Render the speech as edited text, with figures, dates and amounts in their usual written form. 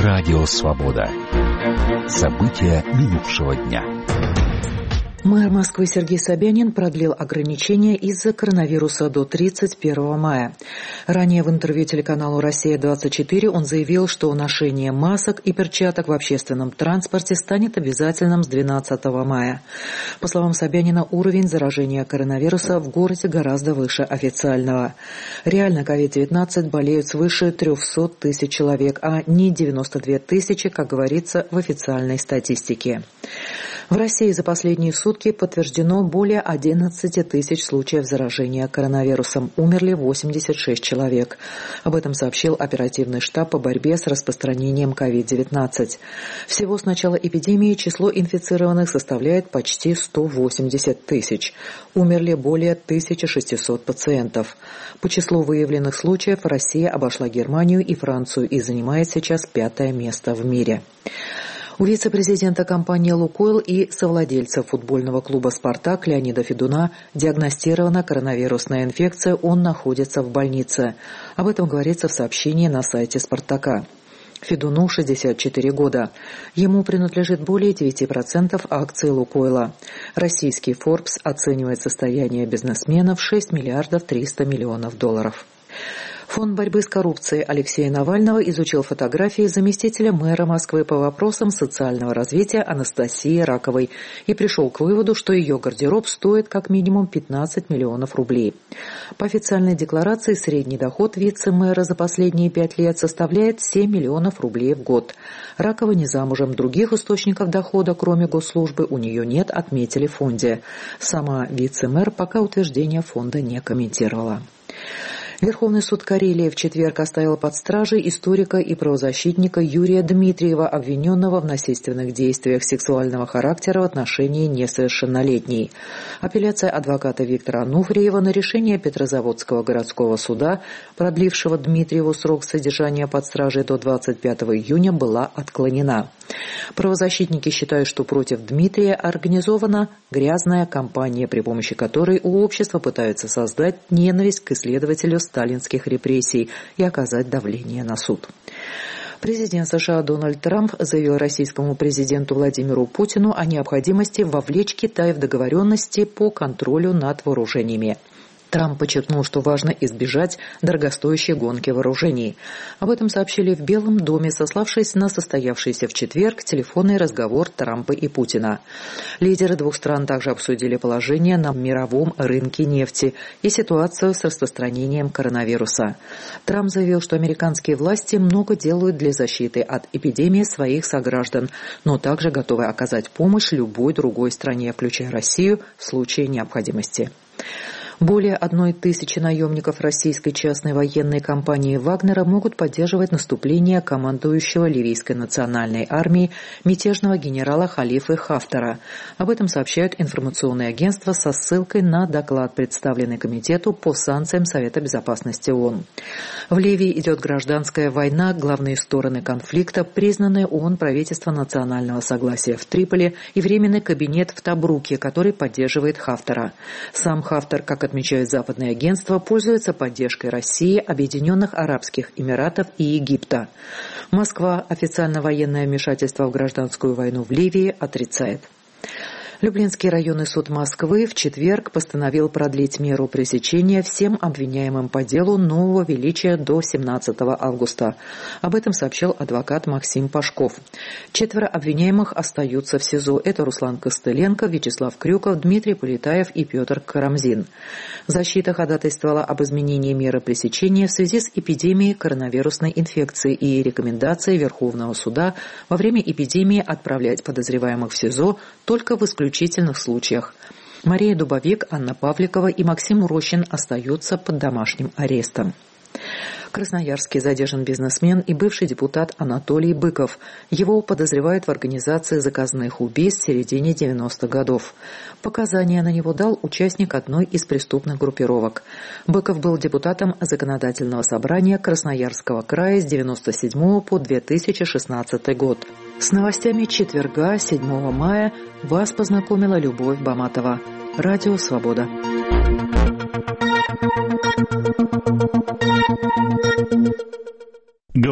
Радио «Свобода». События минувшего дня. Мэр Москвы Сергей Собянин продлил ограничения из-за коронавируса до 31 мая. Ранее в интервью телеканалу «Россия-24» он заявил, что ношение масок и перчаток в общественном транспорте станет обязательным с 12 мая. По словам Собянина, уровень заражения коронавируса в городе гораздо выше официального. Реально COVID-19 болеют свыше 300 тысяч человек, а не 92 тысячи, как говорится в официальной статистике. В России за последние сутки подтверждено более 11 тысяч случаев заражения коронавирусом. Умерли 86 человек. Об этом сообщил оперативный штаб по борьбе с распространением COVID-19. Всего с начала эпидемии число инфицированных составляет почти 180 тысяч. Умерли более 1600 пациентов. По числу выявленных случаев Россия обошла Германию и Францию и занимает сейчас 5-е место в мире. У вице-президента компании «Лукойл» и совладельца футбольного клуба «Спартак» Леонида Федуна диагностирована коронавирусная инфекция, он находится в больнице. Об этом говорится в сообщении на сайте «Спартака». Федуну 64 года. Ему принадлежит более 9% акций «Лукойла». Российский Forbes оценивает состояние бизнесмена в 6 миллиардов 300 миллионов долларов. Фонд борьбы с коррупцией Алексея Навального изучил фотографии заместителя мэра Москвы по вопросам социального развития Анастасии Раковой и пришел к выводу, что ее гардероб стоит как минимум 15 миллионов рублей. По официальной декларации средний доход вице-мэра за последние 5 лет составляет 7 миллионов рублей в год. Ракова не замужем, других источников дохода, кроме госслужбы, у нее нет, отметили в фонде. Сама вице-мэр пока утверждение фонда не комментировала. Верховный суд Карелии в четверг оставил под стражей историка и правозащитника Юрия Дмитриева, обвиненного в насильственных действиях сексуального характера в отношении несовершеннолетней. Апелляция адвоката Виктора Ануфриева на решение Петрозаводского городского суда, продлившего Дмитриеву срок содержания под стражей до 25 июня, была отклонена. Правозащитники считают, что против Дмитрия организована грязная кампания, при помощи которой у общества пытаются создать ненависть к исследователю сталинских репрессий и оказать давление на суд. Президент США Дональд Трамп заявил российскому президенту Владимиру Путину о необходимости вовлечь Китай в договоренности по контролю над вооружениями. Трамп подчеркнул, что важно избежать дорогостоящей гонки вооружений. Об этом сообщили в Белом доме, сославшись на состоявшийся в четверг телефонный разговор Трампа и Путина. Лидеры двух стран также обсудили положение на мировом рынке нефти и ситуацию с распространением коронавируса. Трамп заявил, что американские власти много делают для защиты от эпидемии своих сограждан, но также готовы оказать помощь любой другой стране, включая Россию, в случае необходимости. Более 1000 наемников российской частной военной компании «Вагнера» могут поддерживать наступление командующего ливийской национальной армией мятежного генерала Халифы Хафтара. Об этом сообщают информационные агентства со ссылкой на доклад, представленный Комитету по санкциям Совета безопасности ООН. В Ливии идет гражданская война, главные стороны конфликта, признанное ООН правительство национального согласия в Триполи и временный кабинет в Табруке, который поддерживает Хафтара. Сам Хафтар, как отмечают западные агентства, пользуется поддержкой России, Объединенных Арабских Эмиратов и Египта. Москва официально военное вмешательство в гражданскую войну в Ливии отрицает. Люблинский районный суд Москвы в четверг постановил продлить меру пресечения всем обвиняемым по делу Нового Величия до 17 августа. Об этом сообщил адвокат Максим Пашков. 4 обвиняемых остаются в СИЗО. Это Руслан Костыленко, Вячеслав Крюков, Дмитрий Полетаев и Петр Карамзин. Защита ходатайствовала об изменении меры пресечения в связи с эпидемией коронавирусной инфекции и рекомендацией Верховного суда во время эпидемии отправлять подозреваемых в СИЗО только в исключительных случаях. Мария Дубовик, Анна Павликова и Максим Рощин остаются под домашним арестом. В Красноярске задержан бизнесмен и бывший депутат Анатолий Быков. Его подозревают в организации заказных убийств в середине 90-х годов. Показания на него дал участник одной из преступных группировок. Быков был депутатом Законодательного собрания Красноярского края с 1997 по 2016 год. С новостями четверга, 7 мая, вас познакомила Любовь Баматова. Радио «Свобода».